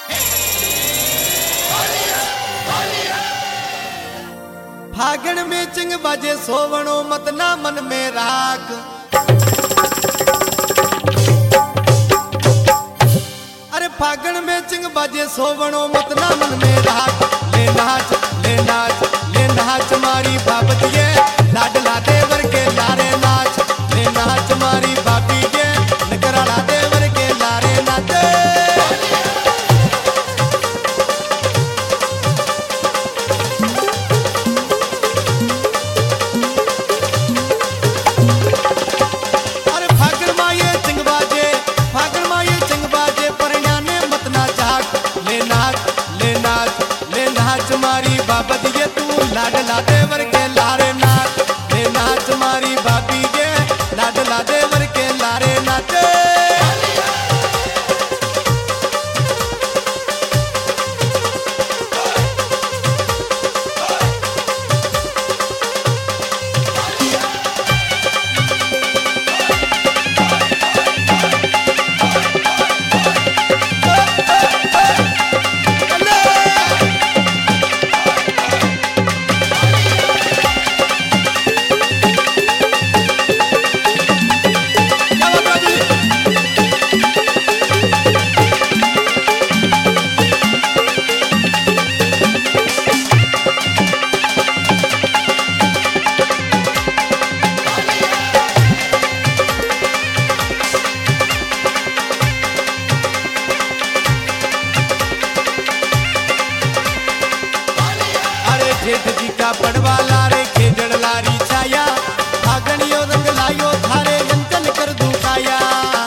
फागण में चिंग बाजे सोवणो मत ना मन में राख। अरे फागण में चिंग बाजे सोवणो मत ना मन में राख। ले नाच ले नाच ले नाच मारी बाबतिये लाडला देवर के लारे नाच। ले नाच मारी बाबी के नगराला देवर के लारे नाच। मारी बाबत ये तू लाडला देवर के लारे नाच। ले नाच मारी बाबी के लाडला देवर के लारे नाच। जेठ जी का पड़वा लारे खेजड़ लारी छाया। फागणियो रंग लायो थारे अंचल कर दुखाया।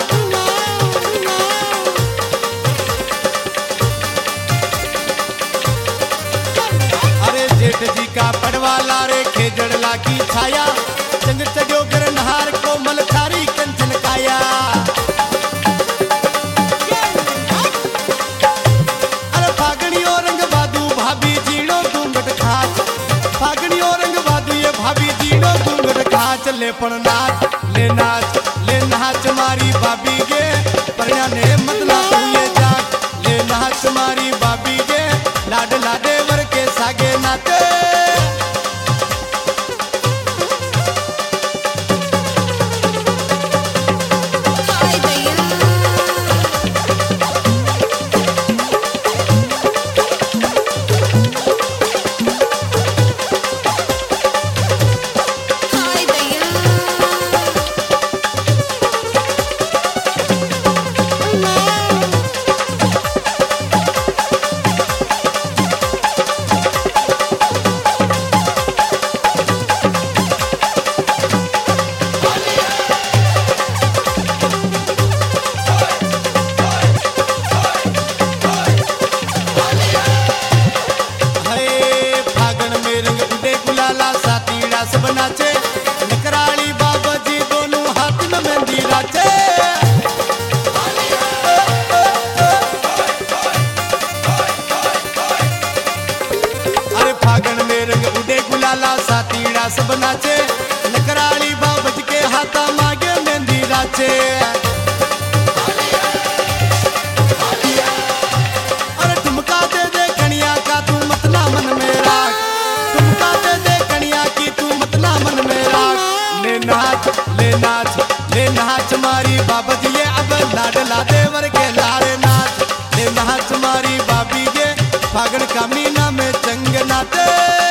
अरे जेठ जी का पड़वा लारे खेजड़ ला की छाया। चंग चढ़ो कर नहार को मल थारी कंचन काया। अरे फागणियो रंग बादू भाभी जीणो घूंघट खाच। फागणियो रंग बादू ये भाभी जीणो घूंघट खाच। ले पण नाच ले नाच ले नाच मारी बाबी गे परया ने मतला तू ये जाग। ले नाच मारी बाबी गे लाडला देवर के सागे नाच। सब नाचे नकराली बाबा जी दोनों हाथ में मेहंदी नाचे। अरे फागण में रंग उड़े गुलाला सातीड़ा सब नाचे। नकराली बाबा जी के हाथा मागे मेहंदी नाचे। अरे ठुमका दे दे कनिया का तू मतला मन में राख। ठुमका दे दे कनिया की तू मतला मन में राख। ले नाच ले नाच ले नाच मारी बाबत ये अब लाडला देवर के लारे नाच। ले नाच मारी बाबी के फागण का मीना में चंग नाचे।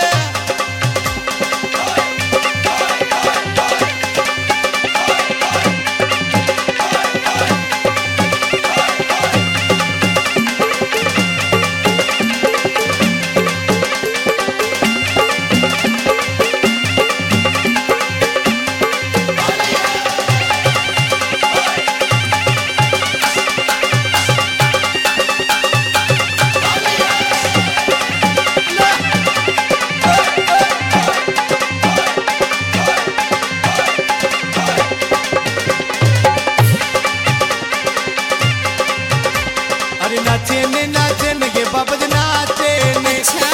नाचे ने ये बाबा नाचे ने।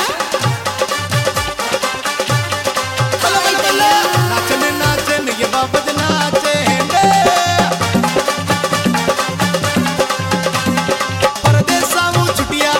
नाचने नाचे ने ये बाबा नाचे ने। परदेसा वो छुटिया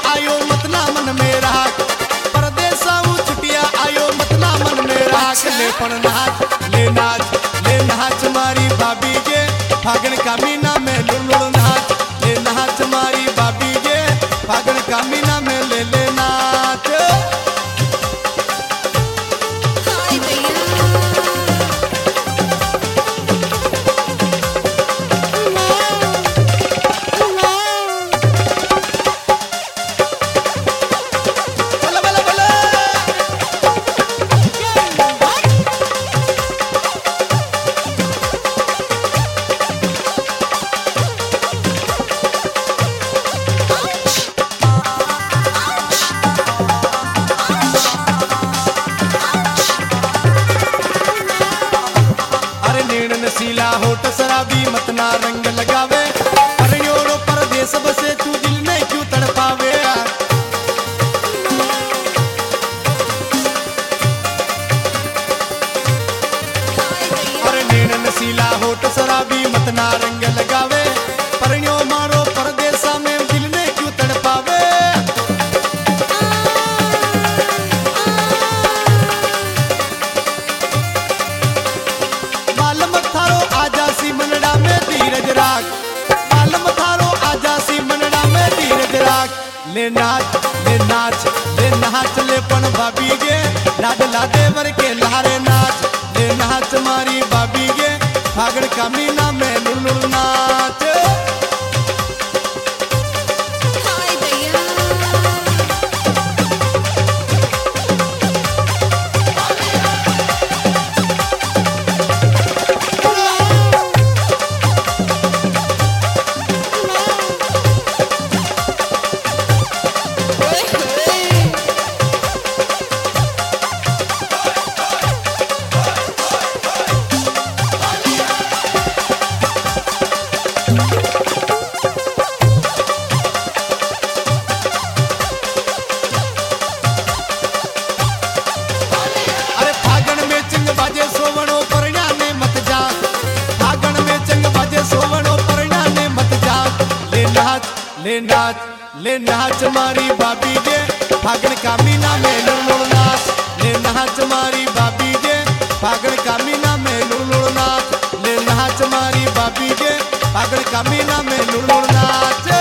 ले नाच ले नाच ले नाच ले पण भाभी गे लाडला देवर के लारे नाच ले नाच मारी भाभी गे फागण का मीना में लुलुल नाच हाय भैया ले नाच मारी भाभी गे फागण का मीना में लुलुल नाच ले नाच मारी भाभी गे फागण का मीना में लुलुल नाच ले नाच मारी भाभी गे फागण का मीना में लुलुल नाच